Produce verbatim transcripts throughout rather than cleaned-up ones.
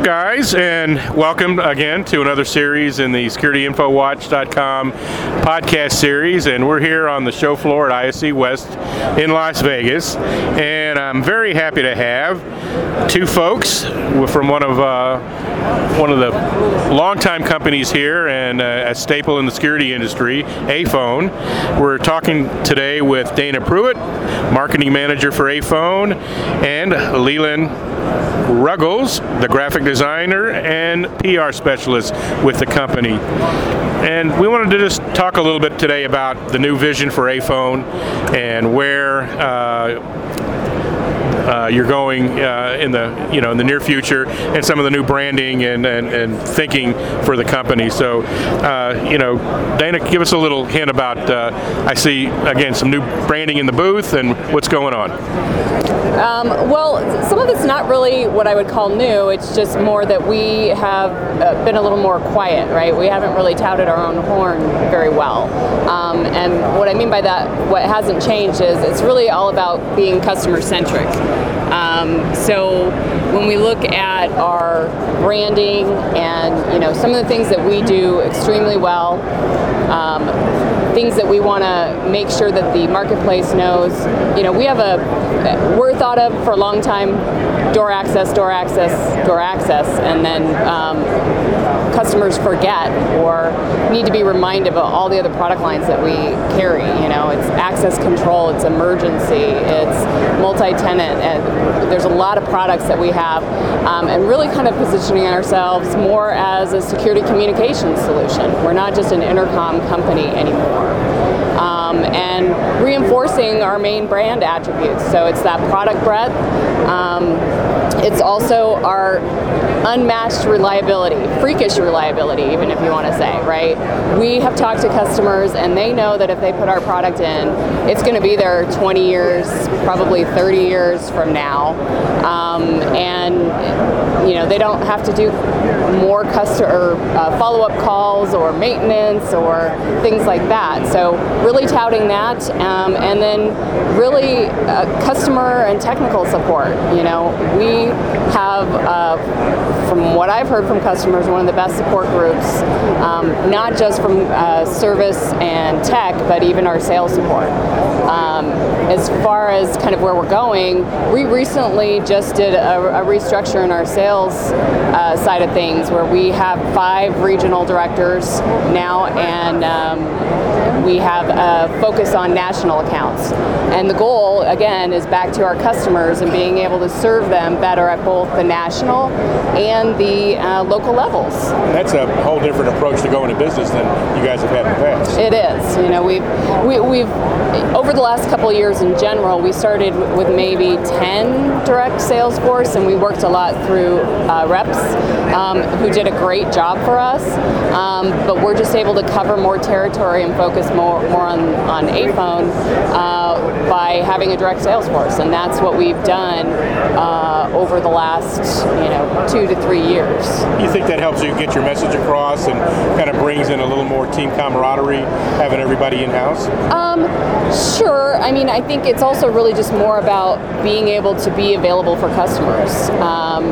up, guys, and welcome again to another series in the Security Info Watch dot com podcast series. And we're here on the show floor at I S C West in Las Vegas, and I'm very happy to have two folks from one of uh, one of the longtime companies here and uh, a staple in the security industry, Aiphone. We're talking today with Dana Pruitt, marketing manager for Aiphone, and Leland Ruggles, the graphic designer and P R specialist with the company. And we wanted to just talk a little bit today about the new vision for Aiphone and where uh, Uh, you're going uh, in the you know in the near future, and some of the new branding and, and, and thinking for the company. So, uh, you know, Dana, give us a little hint about. Uh, I see again some new branding in the booth, and what's going on. Um, well, some of it's not really what I would call new. It's just more that we have uh, been a little more quiet, right? We haven't really touted our own horn very well. Um, and what I mean by that, what hasn't changed is it's really all about being customer centric. Um, so when we look at our branding and, you know, some of the things that we do extremely well, um, things that we want to make sure that the marketplace knows, you know, we have a, we're thought of for a long time, door access, door access, door access, and then um, customers forget or need to be reminded of all the other product lines that we carry. You know, it's access control, it's emergency, it's multi-tenant, and there's a lot of products that we have, um, and really kind of positioning ourselves more as a security communications solution. We're not just an intercom company anymore. Um, and reinforcing our main brand attributes. So it's that product breadth. Um, it's also our unmatched reliability, freakish reliability, even if you want to say, right? We have talked to customers and they know that if they put our product in, it's going to be there twenty years, probably thirty years from now. Um, and, you know, they don't have to do more customer uh, follow-up calls or maintenance or things like that. So really touting that, um, and then really uh, customer and technical support. You know, we have, uh, from what I've heard from customers, one of the best support groups, um, not just from uh, service and tech, but even our sales support. Um, as far as kind of where we're going, we recently just did a, a restructure in our sales uh, side of things, where we have five regional directors now, and um, we have a focus on national accounts. And the goal, again, is back to our customers and being able to serve them better at both the national and the uh, local levels. That's a whole different approach to going to business than you guys have had in the past. It is. You know, we've we, we've over the last couple of years in general, we started with maybe ten direct sales force, and we worked a lot through uh, reps um, who did a great job for us. Um, but we're just able to cover more territory and focus more more on on Aiphone uh, by having a direct sales force, and that's what we've done uh, over the last you know two to three years. You think that helps you get your message across and kind of brings in a little more team camaraderie, having everybody in house? Um, sure. I mean, I think it's also really just more about being able to be available for customers. Um,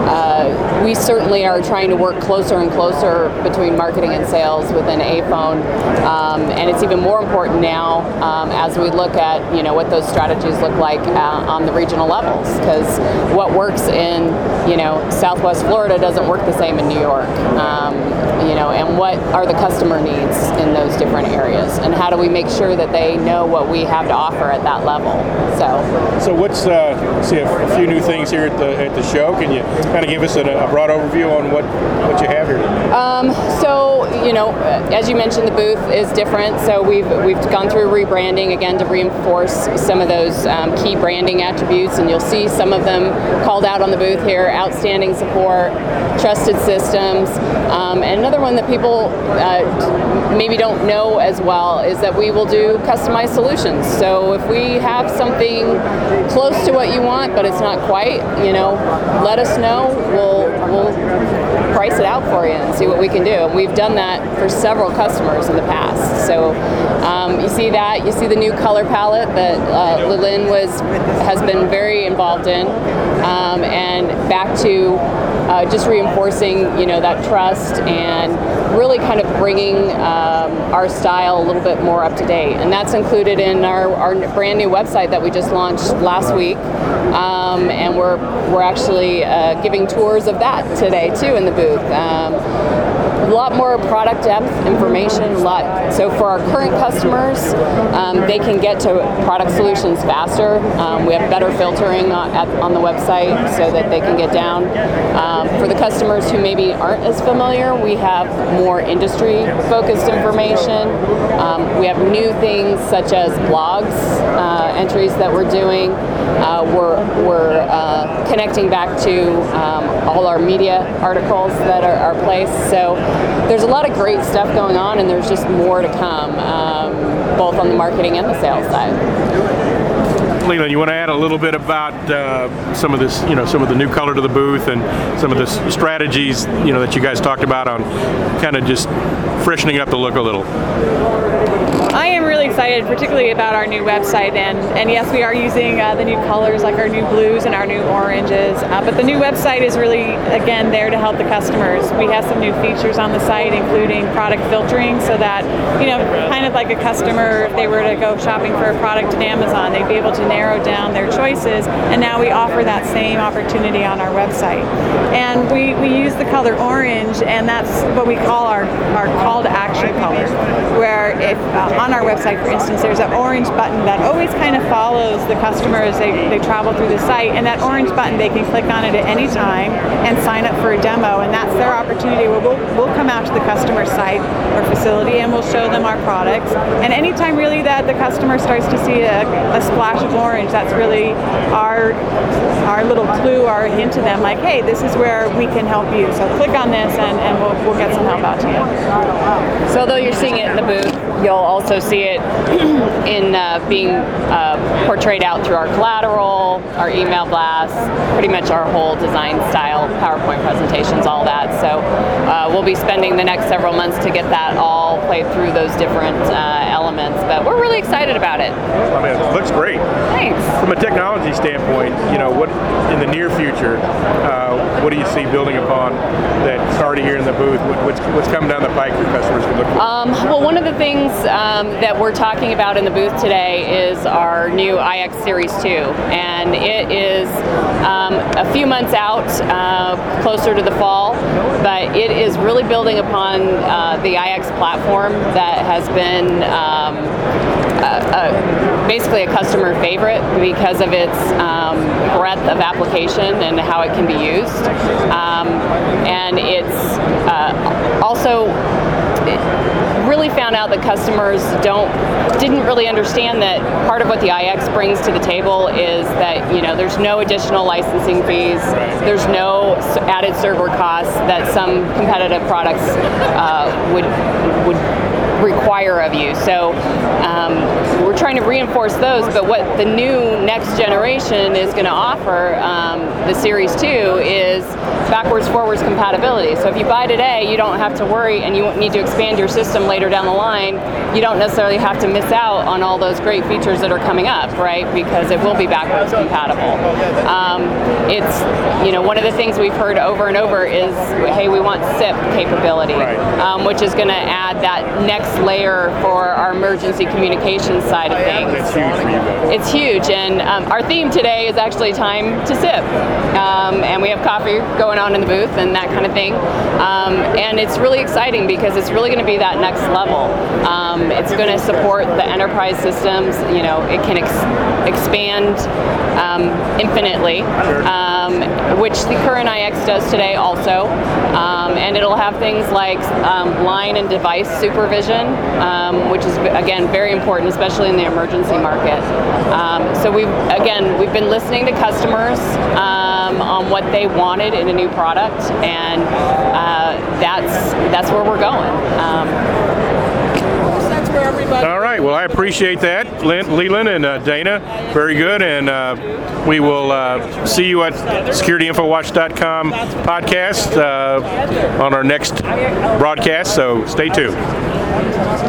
uh, we certainly are trying to work closer and closer between marketing and sales within Aiphone, um, and it's even more important now um, as we look at you know what those strategies look like uh, on the regional levels, because what works in you know Southwest Florida doesn't work the same in New York. Um, you know, and what are the customer needs in those different areas, and how do we make sure that they know what we have to offer at that level? So, so what's uh, see a, a few new things here at the at the show. Can you kind of give us a, a broad overview on what what you have here? Um, so, you know, as you mentioned, the booth is different. So we've we've gone through rebranding again to reinforce some of those um, key branding attributes, and you'll see some of them called out on the booth here: outstanding support, trusted systems, um, and another one that people uh, maybe don't know as well is that we will do customized solutions. So if we have something close to what you want, but it's not quite, you know, let us know. We'll we'll price it out for you and see what we can do. And we've done that for several customers in the past. So um, you see that, you see the new color palette that uh, Leland was has been very involved in, um, and back to uh, just reinforcing, you know, that trust and really kind of bringing um, our style a little bit more up to date. And that's included in our, our brand new website that we just launched last week. Um, and we're we're actually uh, giving tours of that today too in the booth. Um, a lot more product depth information, a lot. So for our current customers, um, they can get to product solutions faster. Um, we have better filtering on, at, on the website so that they can get down. Um, for the customers who maybe aren't as familiar, we have more industry-focused information. Um, we have new things such as blogs, uh, entries that we're doing. Uh, we're we're uh, connecting back to um, all our media articles that are, are placed. So there's a lot of great stuff going on, and there's just more to come, um, both on the marketing and the sales side. Leland, you want to add a little bit about uh, some of this, you know, some of the new color to the booth and some of the s- strategies, you know, that you guys talked about on kind of just freshening up the look a little? I am really excited, particularly about our new website, and, and yes, we are using uh, the new colors like our new blues and our new oranges, uh, but the new website is really, again, there to help the customers. We have some new features on the site, including product filtering, so that, you know, kind of like a customer, if they were to go shopping for a product in Amazon, they'd be able to narrow down their choices, and now we offer that same opportunity on our website. And we, we use the color orange, and that's what we call our, our call to action color, where if uh, on our website, for instance, there's an orange button that always kind of follows the customer as they, they travel through the site, and that orange button, they can click on it at any time and sign up for a demo, and that's their opportunity where we'll, we'll come out to the customer site or facility and we'll show them our products. And anytime really that the customer starts to see a, a splash of orange, that's really our our little clue, our hint to them, like, hey, this is where we can help you. So click on this and, and we'll, we'll get some help out to you. So although you're seeing it in the booth, you'll also see it in uh, being uh, portrayed out through our collateral, our email blasts, pretty much our whole design style, PowerPoint presentations, all that. So uh, we'll be spending the next several months to get that all played through those different uh, elements, but we're really excited about it. I mean, it looks great. Thanks. From a technology standpoint, you know, what in the near future, uh, what do you see building upon that's already here in the booth? What, what's, what's coming down the pike your customers can look for? Um, well, one of the things um, that we're talking about in the booth today is our new I X Series two, and it is um, a few months out, uh, closer to the fall, but it is really building upon uh, the I X platform that has been um, uh, uh, basically a customer favorite because of its um, breadth of application and how it can be used. Um, and it's uh, also really found out that customers don't didn't really understand that part of what the I X brings to the table is that, you know, there's no additional licensing fees, there's no added server costs that some competitive products uh, would would require of you. So um, we're trying to reinforce those, but what the new next generation is going to offer, um, the Series two, is backwards forwards compatibility. So if you buy today, you don't have to worry, and you need to expand your system later down the line, you don't necessarily have to miss out on all those great features that are coming up, right? Because it will be backwards compatible. Um, it's, you know, one of the things we've heard over and over is, hey, we want S I P capability, um, which is going to add that next layer for our emergency communications side of things. It's huge for you guys. It's huge, and um, our theme today is actually time to sip, um, and we have coffee going on in the booth and that kind of thing, um, and it's really exciting because it's really going to be that next level. Um, it's going to support the enterprise systems. You know, it can ex- expand um, infinitely, um, which the current I X does today also, um, and it'll have things like um, line and device supervision, um, which is again very important, especially in the emergency market. Um, so we've again we've been listening to customers um, on what they wanted in a new product, and uh, that's that's where we're going. Um, All right. Well, I appreciate that, Leland and uh, Dana. Very good. And uh, we will uh, see you at security info watch dot com podcast uh, on our next broadcast. So stay tuned.